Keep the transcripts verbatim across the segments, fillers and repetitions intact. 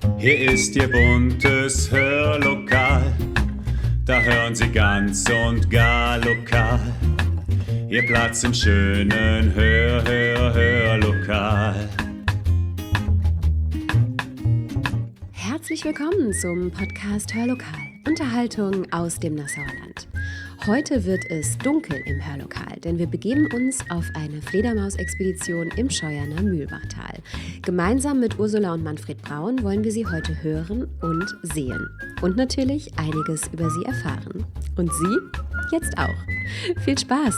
Hier ist Ihr buntes Hörlokal, da hören Sie ganz und gar lokal. Ihr Platz im schönen Hör, Hör, Hörlokal. Herzlich willkommen zum Podcast Hörlokal, Unterhaltung aus dem Nassauer Land. Heute wird es dunkel im Hörlokal, denn wir begeben uns auf eine Fledermausexpedition im Scheuerner Mühlbachtal. Gemeinsam mit Ursula und Manfred Braun wollen wir sie heute hören und sehen. Und natürlich einiges über sie erfahren. Und Sie jetzt auch. Viel Spaß!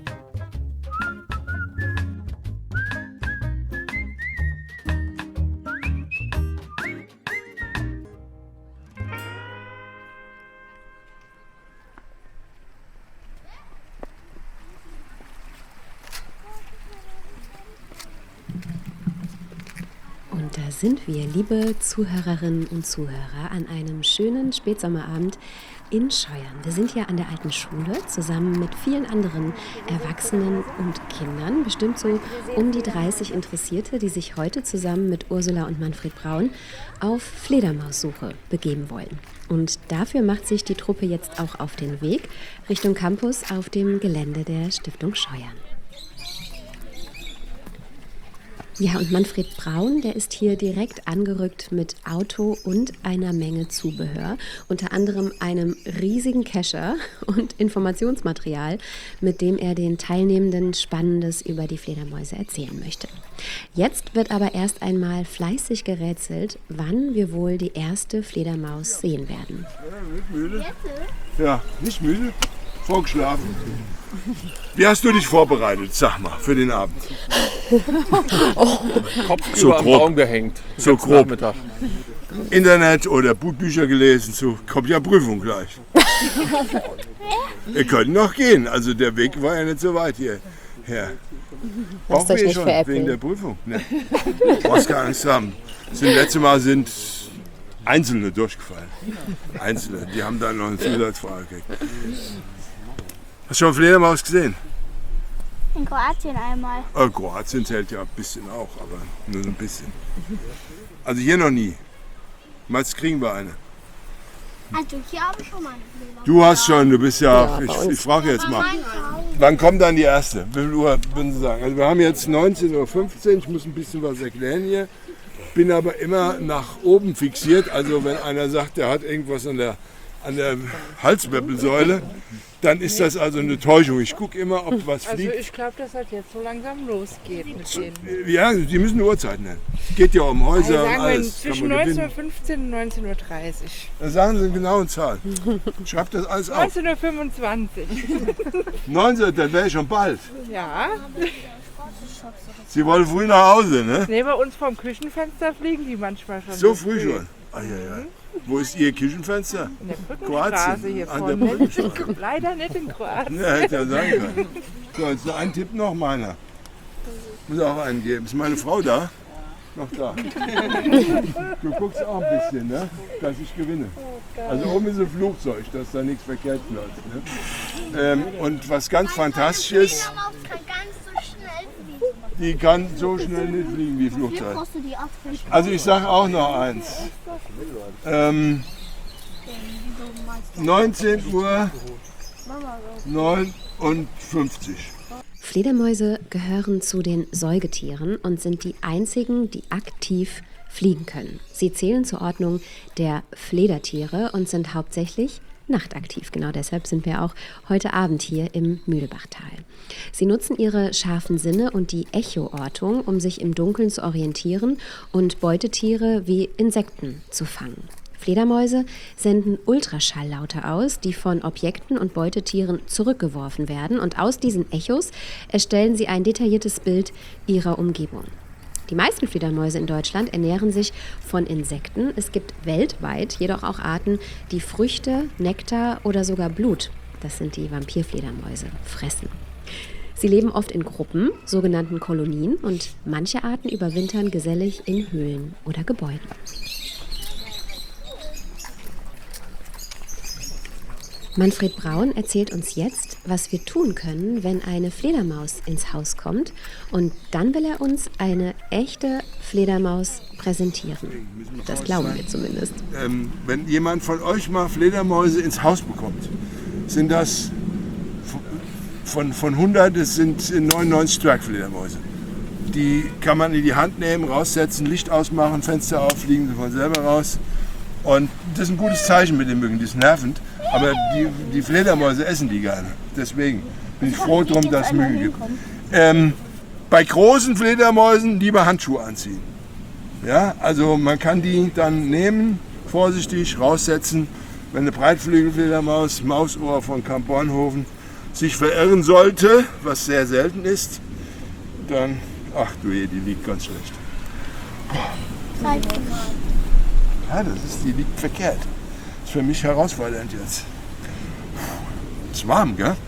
Und da sind wir, liebe Zuhörerinnen und Zuhörer, an einem schönen Spätsommerabend in Scheuern. Wir sind hier an der alten Schule zusammen mit vielen anderen Erwachsenen und Kindern, bestimmt so um die dreißig Interessierte, die sich heute zusammen mit Ursula und Manfred Braun auf Fledermaussuche begeben wollen. Und dafür macht sich die Truppe jetzt auch auf den Weg Richtung Campus auf dem Gelände der Stiftung Scheuern. Ja, und Manfred Braun, der ist hier direkt angerückt mit Auto und einer Menge Zubehör, unter anderem einem riesigen Kescher und Informationsmaterial, mit dem er den Teilnehmenden Spannendes über die Fledermäuse erzählen möchte. Jetzt wird aber erst einmal fleißig gerätselt, wann wir wohl die erste Fledermaus sehen werden. Ja, nicht müde. Ja, nicht müde. Vorgeschlafen. Wie hast du dich vorbereitet, sag mal, für den Abend? Oh, Kopf so über am grob. Baum gehängt. So grob. Nachmittag. Internet oder Bücher gelesen, so kommt ja Prüfung gleich. Wir können noch gehen, also der Weg war ja nicht so weit hierher. Lasst euch nicht schon veräppeln. wegen der Prüfung. Ne. Du brauchst keine Angst haben. Das letzte Mal sind Einzelne durchgefallen. Einzelne, die haben dann noch eine Zusatzfrage gekriegt. Hast du schon Fledermaus gesehen? In Kroatien einmal. Oh, Kroatien zählt ja ein bisschen auch, aber nur so ein bisschen. Also hier noch nie. Meinst du, kriegen wir eine? Also hier habe ich schon mal eine Fledermaus. Du hast schon, du bist ja, Ja, ich, bei uns. ich frage jetzt mal. Wann kommt dann die erste? Wie viel Uhr würden Sie sagen? Also wir haben jetzt neunzehn Uhr fünfzehn, ich muss ein bisschen was erklären hier. Bin aber immer nach oben fixiert, also wenn einer sagt, der hat irgendwas an der, an der Halswirbelsäule, dann ist das also eine Täuschung. Ich gucke immer, ob was Also fliegt. ich glaube, dass das jetzt so langsam losgeht mit denen. Ja, die müssen eine Uhrzeit nennen. Geht ja um Also Häuser und sagen wir alles. Kann zwischen man neunzehn Uhr gewinnen. fünfzehn und neunzehn Uhr dreißig. Da sagen Sie eine genaue Zahl. Schreibt das alles auf. neunzehn Uhr fünfundzwanzig. neunzehn, dann wäre ich schon bald. Ja. Sie wollen früh nach Hause, ne? Nee, bei uns vom Küchenfenster fliegen die manchmal schon. So früh schon. Ah, ja, ja. Wo ist Ihr Küchenfenster? In der Brückenstraße Kroatien. hier An der vorne. Brückenstraße. Leider nicht in Kroatien. Ja, hätte ja sein können. So, jetzt noch ein Tipp noch, meiner. Muss auch einen geben. Ist meine Frau da? Noch da. Du guckst auch ein bisschen, ne? Dass ich gewinne. Also oben ist ein Flugzeug, dass da nichts verkehrt läuft. Ne? Ähm, und was ganz fantastisch ist, Fledermaus kann ganz so schnell fliegen. die kann so schnell nicht fliegen wie Wie Flugzeug. brauchst du die auch für Also ich sage auch noch eins. Ähm, neunzehn Uhr neunundfünfzig. Fledermäuse gehören zu den Säugetieren und sind die einzigen, die aktiv fliegen können. Sie zählen zur Ordnung der Fledertiere und sind hauptsächlich nachtaktiv. Genau deshalb sind wir auch heute Abend hier im Mühlbachtal. Sie nutzen ihre scharfen Sinne und die Echoortung, um sich im Dunkeln zu orientieren und Beutetiere wie Insekten zu fangen. Fledermäuse senden Ultraschalllaute aus, die von Objekten und Beutetieren zurückgeworfen werden, und aus diesen Echos erstellen sie ein detailliertes Bild ihrer Umgebung. Die meisten Fledermäuse in Deutschland ernähren sich von Insekten. Es gibt weltweit jedoch auch Arten, die Früchte, Nektar oder sogar Blut, das sind die Vampirfledermäuse, fressen. Sie leben oft in Gruppen, sogenannten Kolonien, und manche Arten überwintern gesellig in Höhlen oder Gebäuden. Manfred Braun erzählt uns jetzt, was wir tun können, wenn eine Fledermaus ins Haus kommt. Und dann will er uns eine echte Fledermaus präsentieren. Das glauben wir zumindest. Ähm, wenn jemand von euch mal Fledermäuse ins Haus bekommt, sind das von, von hundert, es sind neunundneunzig Zwergfledermäuse. Die kann man in die Hand nehmen, raussetzen, Licht ausmachen, Fenster auf, fliegen sie von selber raus. Und das ist ein gutes Zeichen mit den Mücken, die ist nervend. Aber die, die Fledermäuse essen die gerne. Deswegen bin ich froh drum, dass es Mücken gibt. Ähm, bei großen Fledermäusen lieber Handschuhe anziehen. Ja, also man kann die dann nehmen, vorsichtig raussetzen. Wenn eine Breitflügelfledermaus, Mausohr von Kamp Bornhofen, sich verirren sollte, was sehr selten ist, dann, ach du je, die liegt ganz schlecht. Zeig mal. Ja, das ist, die liegt verkehrt. Das ist für mich herausfordernd jetzt. Es ist warm, gell?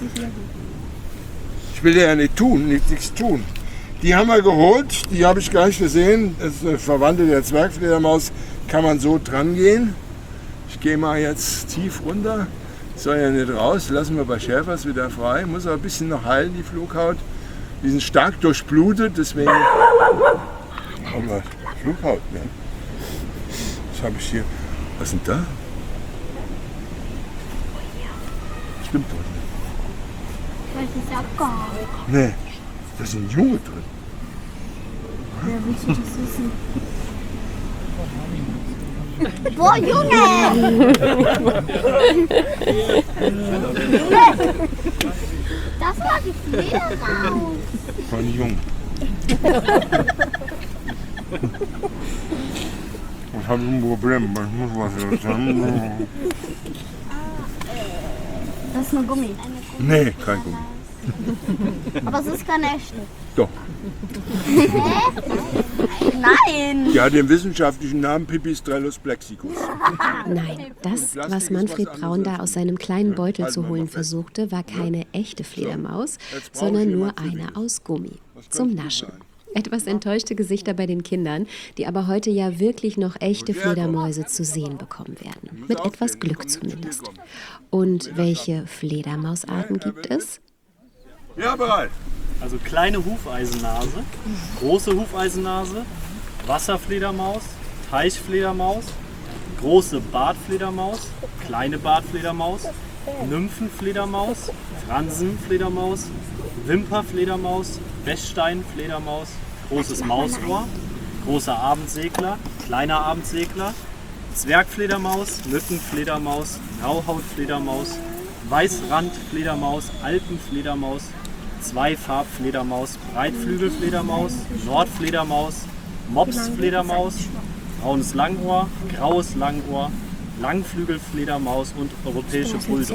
Ich will ja nicht tun, nichts tun. Die haben wir geholt, die habe ich gleich gesehen. Das ist eine Verwandte der Zwergfledermaus, kann man so dran gehen. Ich gehe mal jetzt tief runter. Soll ja nicht raus, lassen wir bei Schäfers wieder frei. Muss aber ein bisschen noch heilen, die Flughaut. Die sind stark durchblutet, deswegen. Oh Gott, Flughaut, ne? Was habe ich hier? Was sind da? Stimmt doch nicht. Das ist abgehauen. Nee, da sind Junge drin. Wer willst du das wissen? Boah, Junge! Das war die Fledermaus. Von Jung. Ich habe ein Problem, ich muss was sagen. Das ist eine Gummi. Nee, kein Gummi. Aber es ist keine echte. Doch. Nein! Die hat den wissenschaftlichen Namen Pipistrellus plexicus. Nein, das, was Manfred Braun da aus seinem kleinen Beutel zu holen versuchte, war keine echte Fledermaus, sondern nur eine aus Gummi. Zum Naschen. Etwas enttäuschte Gesichter bei den Kindern, die aber heute ja wirklich noch echte Fledermäuse zu sehen bekommen werden. Mit etwas Glück zumindest. Und welche Fledermausarten gibt es? Ja, bereit. Also kleine Hufeisennase, große Hufeisennase, Wasserfledermaus, Teichfledermaus, große Bartfledermaus, kleine Bartfledermaus, Nymphenfledermaus, Fransenfledermaus, Wimperfledermaus, Bechsteinfledermaus, großes Mausohr, großer Abendsegler, kleiner Abendsegler, Zwergfledermaus, Mückenfledermaus, Grauhautfledermaus, Weißrandfledermaus, Alpenfledermaus, Zweifarbfledermaus, Breitflügelfledermaus, Nordfledermaus, Mopsfledermaus, braunes Langohr, graues Langohr, Langflügelfledermaus und europäische Bulldog.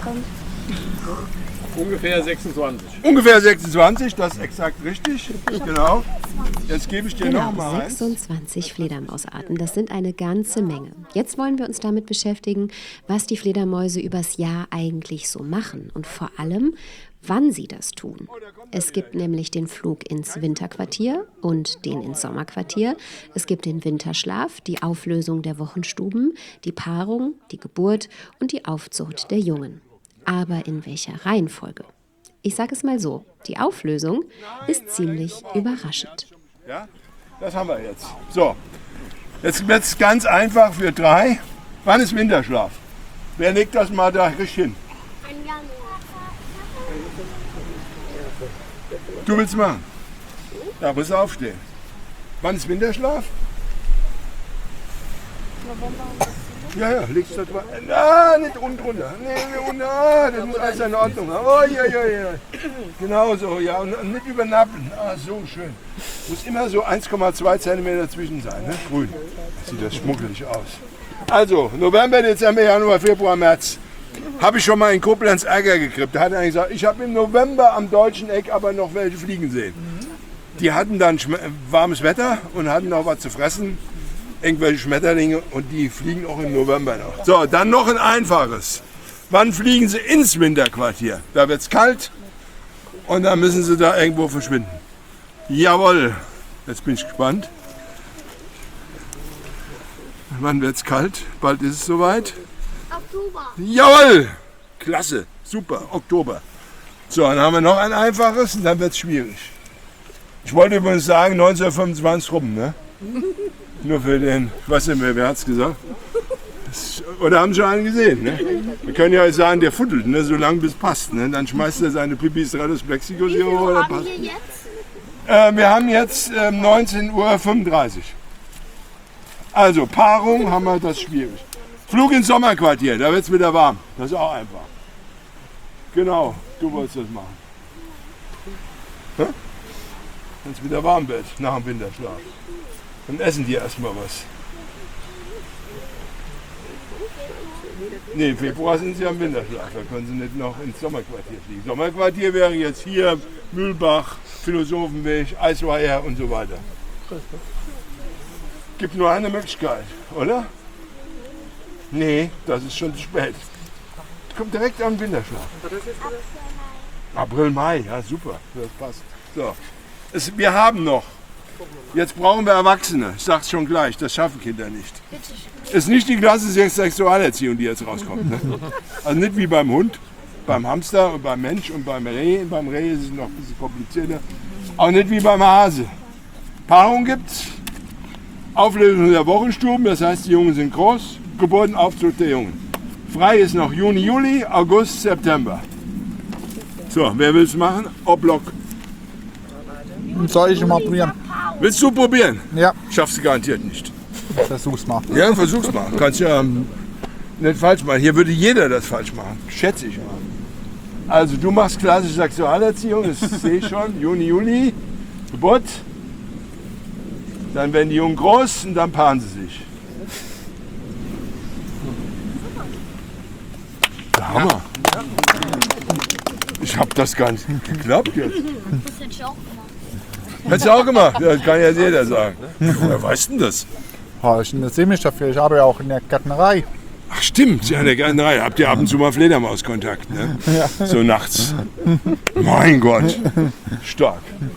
Ungefähr sechsundzwanzig. Ungefähr sechsundzwanzig, das ist exakt richtig. Genau. Jetzt gebe ich dir Genau, noch mal eins. sechsundzwanzig Fledermausarten. Das sind eine ganze Menge. Jetzt wollen wir uns damit beschäftigen, was die Fledermäuse übers Jahr eigentlich so machen und vor allem, wann sie das tun. Es gibt nämlich den Flug ins Winterquartier und den ins Sommerquartier. Es gibt den Winterschlaf, die Auflösung der Wochenstuben, die Paarung, die Geburt und die Aufzucht der Jungen. Aber in welcher Reihenfolge? Ich sage es mal so, die Auflösung ist ziemlich überraschend. Ja, das haben wir jetzt. So, jetzt wird es ganz einfach für drei. Wann ist Winterschlaf? Wer legt das mal da richtig hin? Ein Januar. Du willst machen? Da musst du aufstehen. Wann ist Winterschlaf? Ja, ja, legst du da drüber. Ah, nicht unten drunter. Nee, nee, unten. Ah, das muss alles in Ordnung. Oh, ja, ja, ja. Genau so, ja. Und nicht übernappen. Ah, so schön. Muss immer so eins Komma zwei Zentimeter zwischen sein, ne? Grün. Sieht das schmuckelig aus. Also, November, Dezember, Januar, Februar, März. Habe ich schon mal in Koblenz Ärger gekriegt. Da hat er gesagt, ich habe im November am deutschen Eck aber noch welche fliegen sehen. Die hatten dann warmes Wetter und hatten noch was zu fressen. Irgendwelche Schmetterlinge und die fliegen auch im November noch. So, dann noch ein einfaches. Wann fliegen sie ins Winterquartier? Da wird es kalt und dann müssen sie da irgendwo verschwinden. Jawohl, jetzt bin ich gespannt. Wann wird es kalt? Bald ist es soweit. Oktober. Jawohl, Klasse, super, Oktober. So, dann haben wir noch ein einfaches und dann wird es schwierig. Ich wollte übrigens sagen, neunzehnhundertfünfundzwanzig rum, ne? Nur für den, ich weiß nicht mehr, wer hat es gesagt? Das, oder haben schon einen gesehen, ne? Wir können ja sagen, der futtelt, ne? So lange bis passt, ne? Dann schmeißt er seine Pipis rein, das Mexiko Wie viel oder haben passt. wir jetzt? Äh, wir haben jetzt äh, neunzehn Uhr fünfunddreißig. Also, Paarung haben wir, das ist schwierig. Flug ins Sommerquartier, da wird es wieder warm. Das ist auch einfach. Genau, du wolltest das machen. Wenn es wieder warm wird, nach dem Winterschlaf. Dann essen die erstmal was. Nee, im Februar sind sie am Winterschlaf, da können sie nicht noch ins Sommerquartier fliegen. Sommerquartier wäre jetzt hier Mühlbach, Philosophenweg, Eisweiher und so weiter. Gibt nur eine Möglichkeit, oder? Nee, das ist schon zu spät. Kommt direkt am Winterschlaf. April, Mai, ja super, das passt. So. Es, wir haben noch. Jetzt brauchen wir Erwachsene. Ich sag's schon gleich, das schaffen Kinder nicht. Ist nicht die klassische Sexualerziehung, die jetzt rauskommt. Ne? Also nicht wie beim Hund, beim Hamster und beim Mensch und beim Reh. Beim Reh ist es noch ein bisschen komplizierter. Auch nicht wie beim Hase. Paarung gibt's. Auflösung der Wochenstuben, das heißt, die Jungen sind groß. Geburtenaufzug der Jungen. Frei ist noch Juni, Juli, August, September. So, wer will es machen? Oblock. Soll ich mal probieren? Willst du probieren? Ja, Schaffst du garantiert nicht. versuch's mal. Ja, versuch's mal. Kannst ja ähm, nicht falsch machen. Hier würde jeder das falsch machen. Schätze ich mal. Also du machst klassische Sexualerziehung, das sehe ich schon. Juni, Juli, Geburt. Dann werden die Jungen groß und dann paaren sie sich. Der Hammer. Ich habe das gar nicht geklappt jetzt. Das hätte ich auch gemacht. Hättest du auch gemacht? Ja, das kann ja jeder sagen. Wer weiß denn das? Ja, ich interessiere mich dafür. Ich arbeite ja auch in der Gärtnerei. Ach stimmt, ja, in der Gärtnerei. Habt ihr ab und zu mal Fledermauskontakt, ne? So nachts. Mein Gott, stark.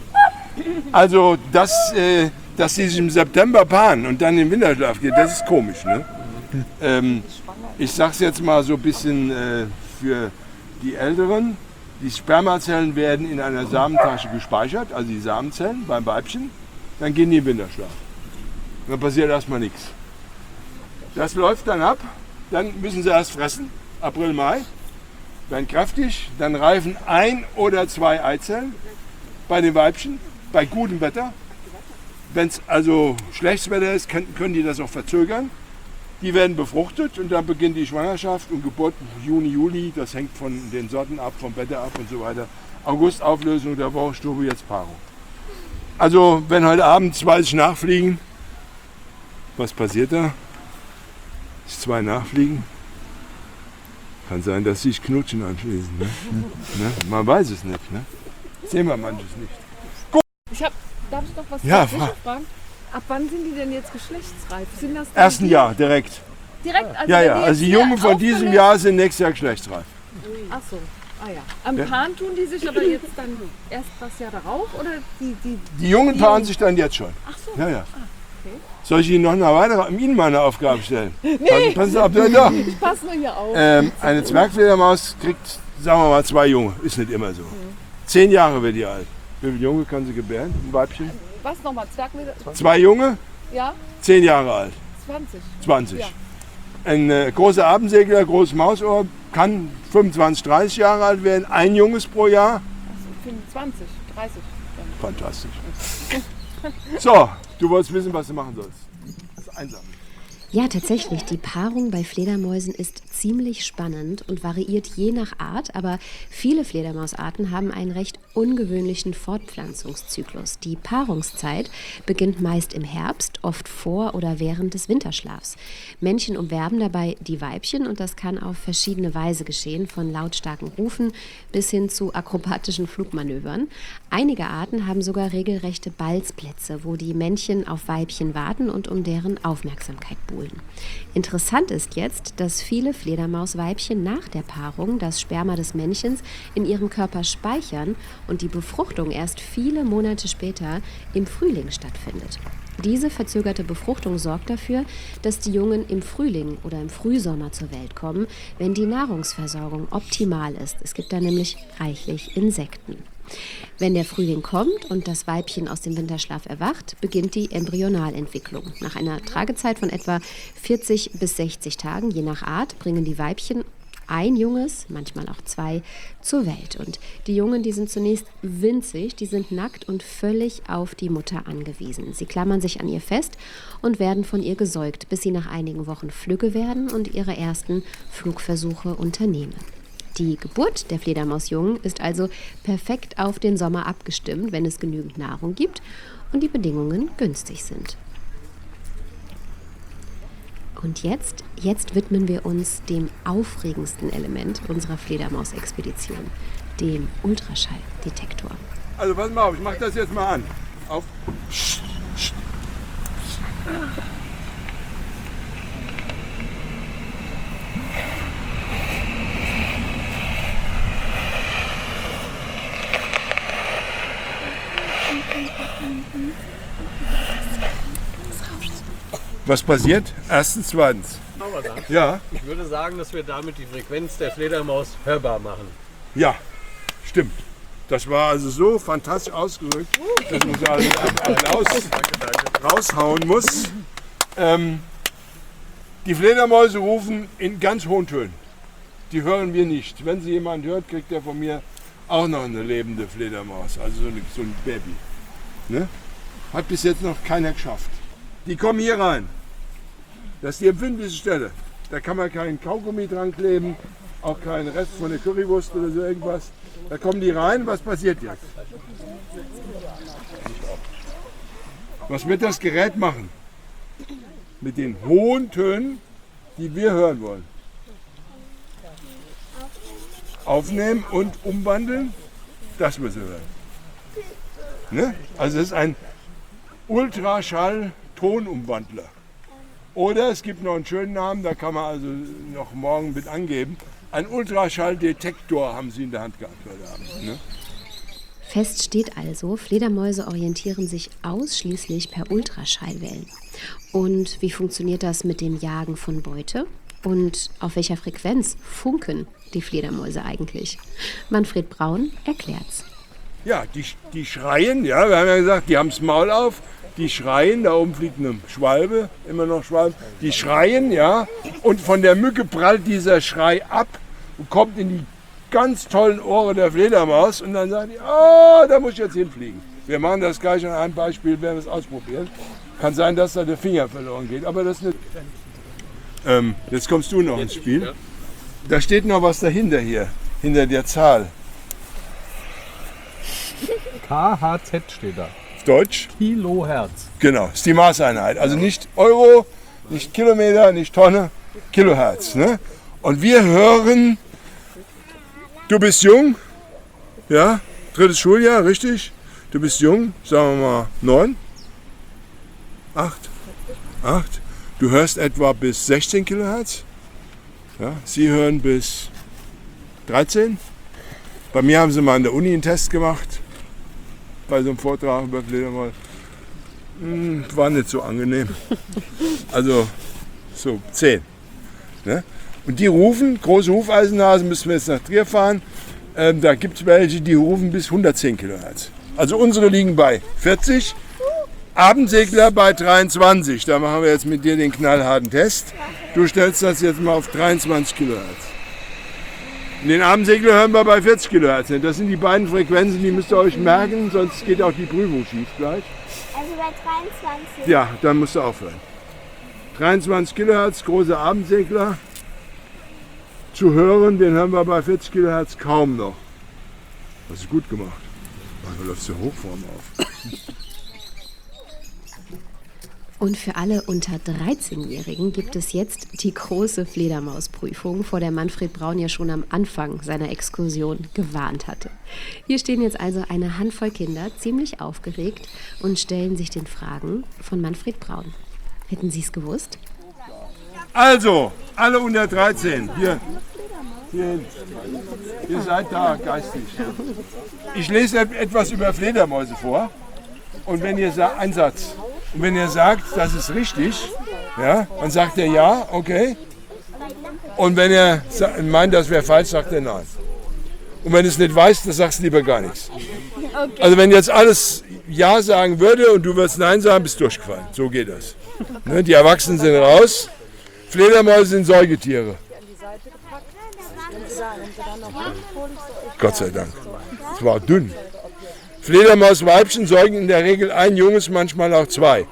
Also, dass, äh, dass sie sich im September paaren und dann in den Winterschlaf gehen, das ist komisch, ne? Ähm, ich sag's jetzt mal so ein bisschen äh, für die Älteren. Die Spermazellen werden in einer Samentasche gespeichert, also die Samenzellen beim Weibchen. Dann gehen die in den Winterschlaf. Dann passiert erstmal nichts. Das läuft dann ab. Dann müssen sie erst fressen, April, Mai, werden kräftig, dann reifen ein oder zwei Eizellen bei den Weibchen, bei gutem Wetter. Wenn es also schlechtes Wetter ist, können, können die das auch verzögern. Die werden befruchtet und dann beginnt die Schwangerschaft und Geburt Juni, Juli, das hängt von den Sorten ab, vom Wetter ab und so weiter. August Auflösung der Wochenstube, jetzt Paarung. Also wenn heute Abend zwei sich nachfliegen, was passiert da? Zwei nachfliegen, kann sein, dass sie sich knutschen anschließen. Ne? Ne? Man weiß es nicht. Ne? Sehen wir manches nicht. Ich hab, darf ich noch was Ja, dazwischen fragen? Ab wann sind die denn jetzt geschlechtsreif? Sind das dann Ersten die- Jahr, direkt. Direkt, also Ja, wenn ja, die also die jetzt Jungen hier von diesem aufgelöst- Jahr sind nächstes Jahr geschlechtsreif. Ach so, ah ja. Am Ja. Paaren tun die sich aber jetzt dann erst das Jahr darauf oder die, die Die Jungen Die paaren Jungen. sich dann jetzt schon. Ach so. Ja, ja. Soll ich Ihnen noch eine weitere, Ihnen mal eine Aufgabe stellen? Nee. Passen Sie auf, ja, doch. ich passe nur hier auf. Ähm, eine Zwergfledermaus kriegt, sagen wir mal, zwei Junge. Ist nicht immer so. Zehn Jahre wird die alt. Wie viele Junge kann sie gebären? Ein Weibchen? Was nochmal? Zwergmilde? Zwei Junge, Ja? zehn Jahre alt. zwanzig. zwanzig. Ja. Ein äh, großer Abendsegler, großes Mausohr, kann fünfundzwanzig, dreißig Jahre alt werden. Ein Junges pro Jahr. fünfundzwanzig, dreißig. Fantastisch. So, du wolltest wissen, was du machen sollst. Das ist einsam. Ja, tatsächlich. Die Paarung bei Fledermäusen ist ziemlich spannend und variiert je nach Art, aber viele Fledermausarten haben einen recht ungewöhnlichen Fortpflanzungszyklus. Die Paarungszeit beginnt meist im Herbst, oft vor oder während des Winterschlafs. Männchen umwerben dabei die Weibchen und das kann auf verschiedene Weise geschehen, von lautstarken Rufen bis hin zu akrobatischen Flugmanövern. Einige Arten haben sogar regelrechte Balzplätze, wo die Männchen auf Weibchen warten und um deren Aufmerksamkeit buhlen. Interessant ist jetzt, dass viele Fledermausweibchen nach der Paarung das Sperma des Männchens in ihrem Körper speichern und die Befruchtung erst viele Monate später im Frühling stattfindet. Diese verzögerte Befruchtung sorgt dafür, dass die Jungen im Frühling oder im Frühsommer zur Welt kommen, wenn die Nahrungsversorgung optimal ist. Es gibt da nämlich reichlich Insekten. Wenn der Frühling kommt und das Weibchen aus dem Winterschlaf erwacht, beginnt die Embryonalentwicklung. Nach einer Tragezeit von etwa vierzig bis sechzig Tagen, je nach Art, bringen die Weibchen ein Junges, manchmal auch zwei, zur Welt. Und die Jungen, die sind zunächst winzig, die sind nackt und völlig auf die Mutter angewiesen. Sie klammern sich an ihr fest und werden von ihr gesäugt, bis sie nach einigen Wochen flügge werden und ihre ersten Flugversuche unternehmen. Die Geburt der Fledermausjungen ist also perfekt auf den Sommer abgestimmt, wenn es genügend Nahrung gibt und die Bedingungen günstig sind. Und jetzt, jetzt widmen wir uns dem aufregendsten Element unserer Fledermausexpedition, dem Ultraschalldetektor. Also pass mal auf, ich mach das jetzt mal an. Auf. Was passiert? Erstens, zweitens. Ja, Ich würde sagen, dass wir damit die Frequenz der Fledermaus hörbar machen. ja, stimmt. Das war also so fantastisch ausgedrückt, dass man so einen Applaus raushauen muss. Ähm, die Fledermäuse rufen in ganz hohen Tönen. Die hören wir nicht. Wenn sie jemand hört, kriegt er von mir auch noch eine lebende Fledermaus, also so, eine, so ein Baby. Ne? Hat bis jetzt noch keiner geschafft. Die kommen hier rein. Das ist die empfindlichste Stelle. Da kann man keinen Kaugummi dran kleben, auch keinen Rest von der Currywurst oder so irgendwas. Da kommen die rein. Was passiert jetzt? Was wird das Gerät machen? Mit den hohen Tönen, die wir hören wollen. Aufnehmen und umwandeln, das müssen wir hören. Ne? Also es ist ein Ultraschall-Tonumwandler. Oder es gibt noch einen schönen Namen, da kann man also noch morgen mit angeben. Ein Ultraschalldetektor haben sie in der Hand gehabt heute Abend. Ne? Fest steht also, Fledermäuse orientieren sich ausschließlich per Ultraschallwellen. Und wie funktioniert das mit dem Jagen von Beute? Und auf welcher Frequenz funken die Fledermäuse eigentlich? Manfred Braun erklärt's. Ja, die, die schreien, ja, wir haben ja gesagt, die haben das Maul auf, die schreien, da oben fliegt eine Schwalbe, immer noch Schwalbe, die schreien, ja, und von der Mücke prallt dieser Schrei ab und kommt in die ganz tollen Ohren der Fledermaus und dann sagen die, oh, da muss ich jetzt hinfliegen. Wir machen das gleich an einem Beispiel, werden wir es ausprobieren. Kann sein, dass da der Finger verloren geht, aber das ist nicht... Ähm, jetzt kommst du noch ins Spiel. Da steht noch was dahinter hier, hinter der Zahl. K H Z steht da. Deutsch? Kilohertz. Genau, ist die Maßeinheit. Also nicht Euro, nicht Kilometer, nicht Tonne, Kilohertz. Ne? Und wir hören, du bist jung, ja, drittes Schuljahr, richtig? Du bist jung, sagen wir mal neun, acht, acht. Du hörst etwa bis sechzehn Kilohertz. Ja, Sie hören bis dreizehn. Bei mir haben sie mal an der Uni einen Test gemacht. Bei so einem Vortrag über Fledermaus. Hm, war nicht so angenehm. Also so zehn. Ne? Und die rufen, große Hufeisennasen, müssen wir jetzt nach Trier fahren. Ähm, da gibt es welche, die rufen bis hundertzehn Kilohertz. Also unsere liegen bei vierzig. Abendsegler bei dreiundzwanzig. Da machen wir jetzt mit dir den knallharten Test. Du stellst das jetzt mal auf dreiundzwanzig Kilohertz. Den Abendsegler hören wir bei vierzig Kilohertz. Das sind die beiden Frequenzen, die müsst ihr euch merken, sonst geht auch die Prüfung schief gleich. Also bei dreiundzwanzig. Ja, dann musst du aufhören. dreiundzwanzig Kilohertz, große Abendsegler. Zu hören, den hören wir bei vierzig Kilohertz kaum noch. Das ist gut gemacht. Du läufst so hoch vorm auf. Und für alle unter dreizehnjährigen gibt es jetzt die große Fledermausprüfung, vor der Manfred Braun ja schon am Anfang seiner Exkursion gewarnt hatte. Hier stehen jetzt also eine Handvoll Kinder, ziemlich aufgeregt, und stellen sich den Fragen von Manfred Braun. Hätten Sie es gewusst? Also, alle unter dreizehn, hier, hier, ihr seid da geistig. Ich lese etwas über Fledermäuse vor und wenn ihr sagt, ein Satz, Und wenn er sagt, das ist richtig, ja, dann sagt er ja, okay. Und wenn er meint, das wäre falsch, sagt er nein. Und wenn du es nicht weißt, dann sagst du lieber gar nichts. Also wenn jetzt alles ja sagen würde und du würdest nein sagen, bist du durchgefallen. So geht das. Ne, die Erwachsenen sind raus. Fledermäuse sind Säugetiere. Gott sei Dank. Es war dünn. Fledermausweibchen säugen in der Regel ein Junges, manchmal auch zwei.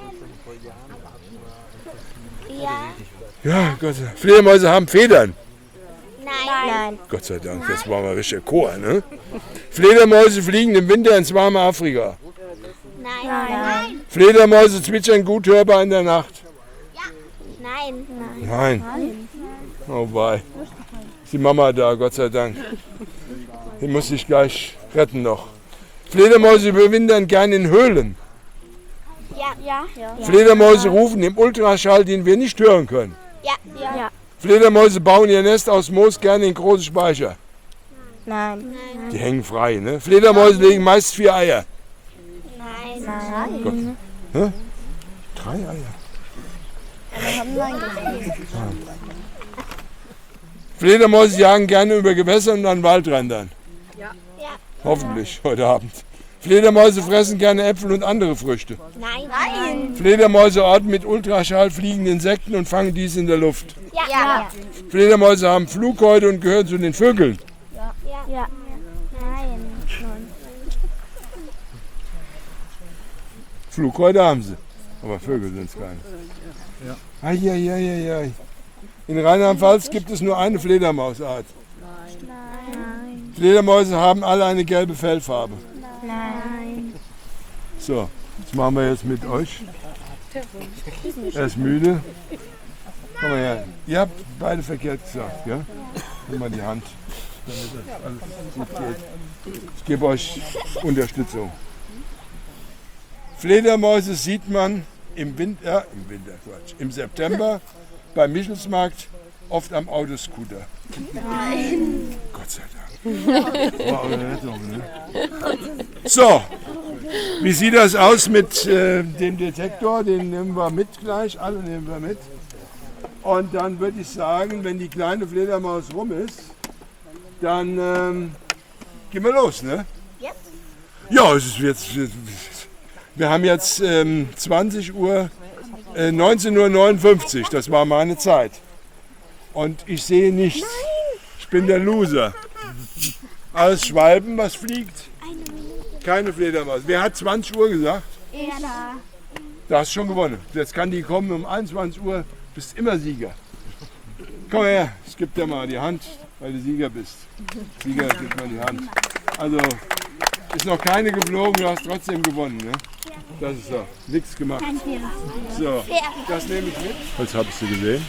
Ja. Ja, Gott sei Dank. Fledermäuse haben Federn. Nein. Nein. Gott sei Dank, das war mal richtig Chor, ne? Fledermäuse fliegen im Winter ins warme Afrika. Nein. Nein. Fledermäuse zwitschern gut hörbar in der Nacht. Nein. Nein. Oh wei. Ist die Mama da, Gott sei Dank. Die muss sich gleich retten noch. Fledermäuse überwintern gerne in Höhlen. Ja. Ja. Ja. Fledermäuse rufen im Ultraschall, den wir nicht hören können. Ja. Ja. Fledermäuse bauen ihr Nest aus Moos gerne in große Speicher. Nein. Die hängen frei, ne? Fledermäuse legen meist vier Eier. Nein. Nein. Gott. Hä? Drei Eier. Wir haben nein gesagt. Fledermäuse jagen gerne über Gewässer und an Waldrändern. Ja. Hoffentlich heute Abend. Fledermäuse fressen gerne Äpfel und andere Früchte. Nein. Nein. Fledermäuse orten mit Ultraschall fliegende Insekten und fangen dies in der Luft. Ja. Ja. Fledermäuse haben Flughäute und gehören zu den Vögeln. Ja. Ja. Nein. Flughäute haben sie, aber Vögel sind es keine. Eieieiei. In Rheinland-Pfalz gibt es nur eine Fledermausart. Nein. Fledermäuse haben alle eine gelbe Fellfarbe. Nein. So, das machen wir jetzt mit euch. Er ist müde. Komm mal her. Ihr habt beide verkehrt gesagt, ja? Nimm mal die Hand, damit das alles gut geht. Ich gebe euch Unterstützung. Fledermäuse sieht man im Winter, im Winter, Quatsch, im September beim Michelsmarkt oft am Autoscooter. Nein. Gott sei Dank. War eure Rettung, ne? So, wie sieht das aus mit äh, dem Detektor? Den nehmen wir mit gleich, alle nehmen wir mit. Und dann würde ich sagen, wenn die kleine Fledermaus rum ist, dann ähm, gehen wir los, ne? Jetzt? Ja, es ist jetzt, wir haben jetzt ähm, zwanzig Uhr, äh, neunzehn Uhr neunundfünfzig, das war meine Zeit. Und ich sehe nichts. Ich bin der Loser. Alles Schwalben, was fliegt. Keine Fledermaus. Wer hat zwanzig Uhr gesagt? Ja. Da hast du schon gewonnen. Jetzt kann die kommen um einundzwanzig Uhr, bist immer Sieger. Komm her, ich gebe dir mal die Hand, weil du Sieger bist. Sieger, gib mal die Hand. Also, ist noch keine geflogen, du hast trotzdem gewonnen. Ne? Das ist so, nichts gemacht. So, das nehme ich mit. Was hast du gesehen?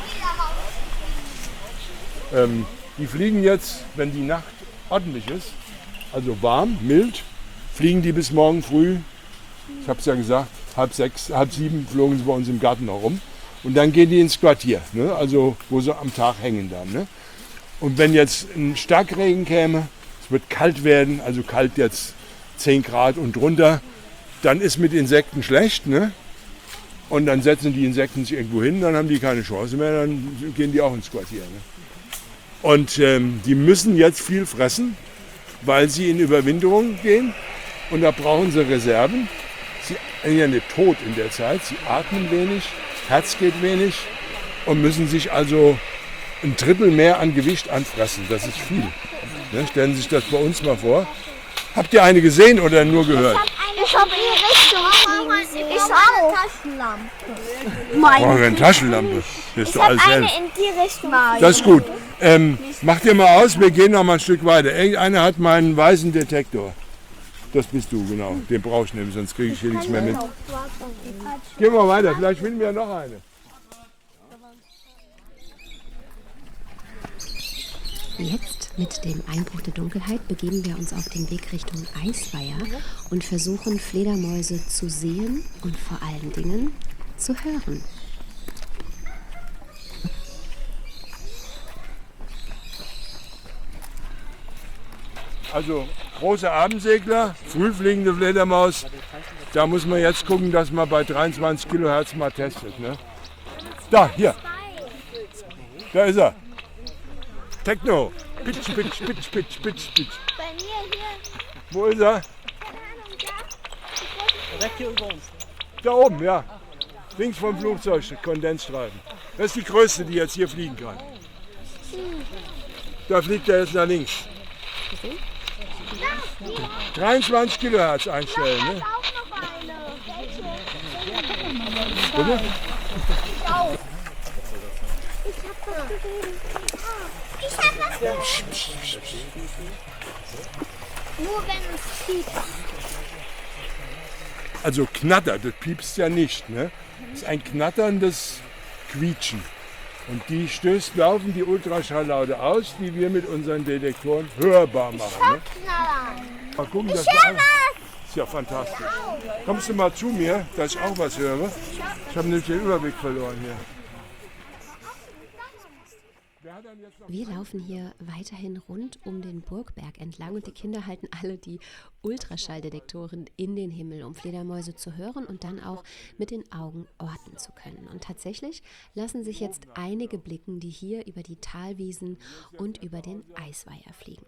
Ähm, die fliegen jetzt, wenn die Nacht ordentlich ist, also warm, mild, fliegen die bis morgen früh, ich habe es ja gesagt, halb sechs, halb sieben flogen sie bei uns im Garten herum. Und dann gehen die ins Quartier, ne? Also wo sie am Tag hängen dann. Ne? Und wenn jetzt ein Starkregen käme, es wird kalt werden, also kalt jetzt zehn Grad und drunter, dann ist mit Insekten schlecht. Ne? Und dann setzen die Insekten sich irgendwo hin, dann haben die keine Chance mehr, dann gehen die auch ins Quartier. Ne? Und ähm, die müssen jetzt viel fressen, weil sie in Überwinterung gehen und da brauchen sie Reserven. Sie sind ja nicht tot in der Zeit, sie atmen wenig, Herz geht wenig und müssen sich also ein Drittel mehr an Gewicht anfressen. Das ist viel. Ne? Stellen Sie sich das bei uns mal vor. Habt ihr eine gesehen oder nur gehört? Ich habe eine Richtung. Ich auch. Brauchen wir eine Taschenlampe? Das ist doch alles hell. Eine in die Richtung. Das ist gut. Ähm, macht ihr mal aus, wir gehen noch mal ein Stück weiter. Irgendeiner hat meinen weißen Detektor. Das bist du, genau. Den brauche ich nämlich, sonst kriege ich hier nichts mehr mit. Gehen wir weiter, vielleicht finden wir noch eine. Jetzt, mit dem Einbruch der Dunkelheit, begeben wir uns auf den Weg Richtung Eisweiher und versuchen, Fledermäuse zu sehen und vor allen Dingen zu hören. Also große Abendsegler, frühfliegende Fledermaus, da muss man jetzt gucken, dass man bei dreiundzwanzig Kilohertz mal testet. Ne? Da, hier. Da ist er. Techno. Pitch, pitch, pitch, pitch, pitch, pitch. Bei mir hier. Wo ist er? Direkt hier über uns. Da oben, ja. Links vom Flugzeug, Kondensstreifen. Das ist die größte, die jetzt hier fliegen kann. Da fliegt er jetzt nach links. dreiundzwanzig Kilohertz einstellen. Ne? Auch noch eine. Welche? Bitte? Ich hab was gesehen. Nur wenn es piept. Also knattert, das piepst ja nicht. Ne? Das ist ein knatterndes Quietschen. Und die stößt laufend die Ultraschalllaute aus, die wir mit unseren Detektoren hörbar machen. Ne? Mal gucken, dass wir alle... Ist ja fantastisch. Kommst du mal zu mir, dass ich auch was höre? Ich habe nämlich den Überblick verloren hier. Wir laufen hier weiterhin rund um den Burgberg entlang und die Kinder halten alle die Ultraschalldetektoren in den Himmel, um Fledermäuse zu hören und dann auch mit den Augen orten zu können. Und tatsächlich lassen sich jetzt einige blicken, die hier über die Talwiesen und über den Eisweiher fliegen.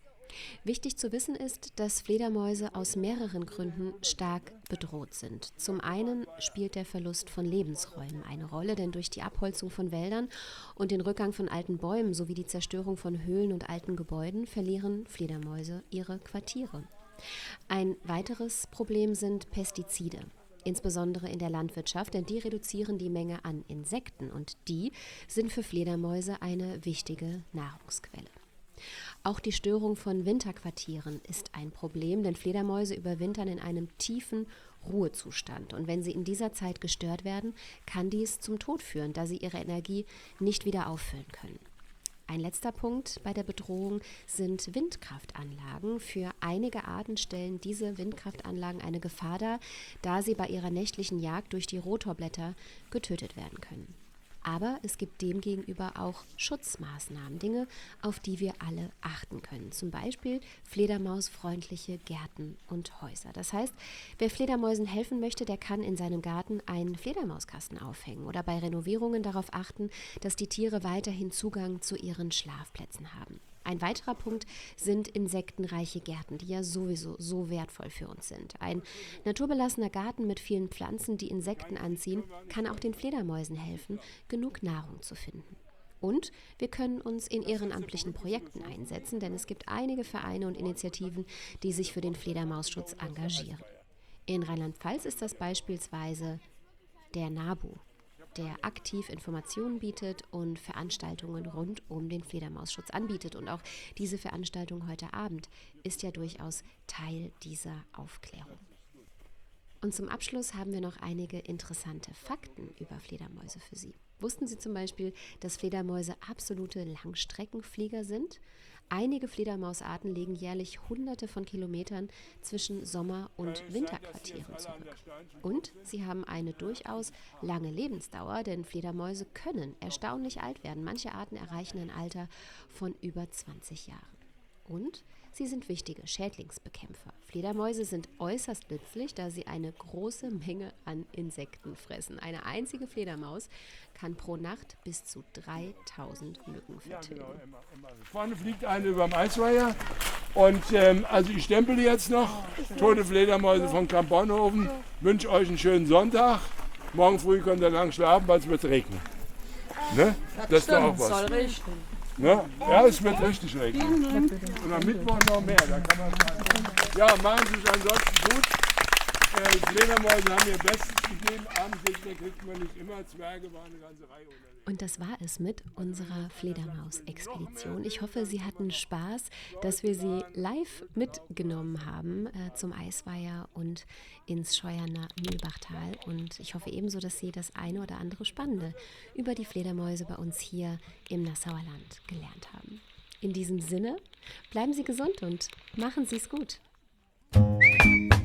Wichtig zu wissen ist, dass Fledermäuse aus mehreren Gründen stark bedroht sind. Zum einen spielt der Verlust von Lebensräumen eine Rolle, denn durch die Abholzung von Wäldern und den Rückgang von alten Bäumen sowie die Zerstörung von Höhlen und alten Gebäuden verlieren Fledermäuse ihre Quartiere. Ein weiteres Problem sind Pestizide. Insbesondere in der Landwirtschaft, denn die reduzieren die Menge an Insekten und die sind für Fledermäuse eine wichtige Nahrungsquelle. Auch die Störung von Winterquartieren ist ein Problem, denn Fledermäuse überwintern in einem tiefen Ruhezustand. Und wenn sie in dieser Zeit gestört werden, kann dies zum Tod führen, da sie ihre Energie nicht wieder auffüllen können. Ein letzter Punkt bei der Bedrohung sind Windkraftanlagen. Für einige Arten stellen diese Windkraftanlagen eine Gefahr dar, da sie bei ihrer nächtlichen Jagd durch die Rotorblätter getötet werden können. Aber es gibt demgegenüber auch Schutzmaßnahmen, Dinge, auf die wir alle achten können. Zum Beispiel fledermausfreundliche Gärten und Häuser. Das heißt, wer Fledermäusen helfen möchte, der kann in seinem Garten einen Fledermauskasten aufhängen oder bei Renovierungen darauf achten, dass die Tiere weiterhin Zugang zu ihren Schlafplätzen haben. Ein weiterer Punkt sind insektenreiche Gärten, die ja sowieso so wertvoll für uns sind. Ein naturbelassener Garten mit vielen Pflanzen, die Insekten anziehen, kann auch den Fledermäusen helfen, genug Nahrung zu finden. Und wir können uns in ehrenamtlichen Projekten einsetzen, denn es gibt einige Vereine und Initiativen, die sich für den Fledermausschutz engagieren. In Rheinland-Pfalz ist das beispielsweise der NABU, der aktiv Informationen bietet und Veranstaltungen rund um den Fledermausschutz anbietet. Und auch diese Veranstaltung heute Abend ist ja durchaus Teil dieser Aufklärung. Und zum Abschluss haben wir noch einige interessante Fakten über Fledermäuse für Sie. Wussten Sie zum Beispiel, dass Fledermäuse absolute Langstreckenflieger sind? Einige Fledermausarten legen jährlich Hunderte von Kilometern zwischen Sommer- und Winterquartieren zurück. Und sie haben eine durchaus lange Lebensdauer, denn Fledermäuse können erstaunlich alt werden. Manche Arten erreichen ein Alter von über zwanzig Jahren. Und sie sind wichtige Schädlingsbekämpfer. Fledermäuse sind äußerst nützlich, da sie eine große Menge an Insekten fressen. Eine einzige Fledermaus kann pro Nacht bis zu dreitausend Mücken vertilgen. Ja, genau, immer, immer. Vorne fliegt eine über dem Eisweiher und ähm, also ich stempel jetzt noch. Tote Fledermäuse von Kamp-Bornhofen. Wünsche euch einen schönen Sonntag. Morgen früh könnt ihr lang schlafen, weil es wird regnen. Ne? Das ist doch auch was. Soll richten. Ne? Ja, es wird richtig regnen. Und am Mittwoch noch mehr. Da kann man sagen. Ja, machen Sie es ansonsten gut. Äh, Fledermäuse haben ihr Bestes gegeben. Abendlichter kriegt man nicht immer. Zwerge waren eine ganze Reihe unterwegs. Und das war es mit unserer Fledermaus-Expedition. Ich hoffe, Sie hatten Spaß, dass wir Sie live mitgenommen haben äh, zum Eisweiher und ins Scheuerner Mühlbachtal. Und ich hoffe ebenso, dass Sie das eine oder andere Spannende über die Fledermäuse bei uns hier im Nassauer Land gelernt haben. In diesem Sinne, bleiben Sie gesund und machen Sie es gut.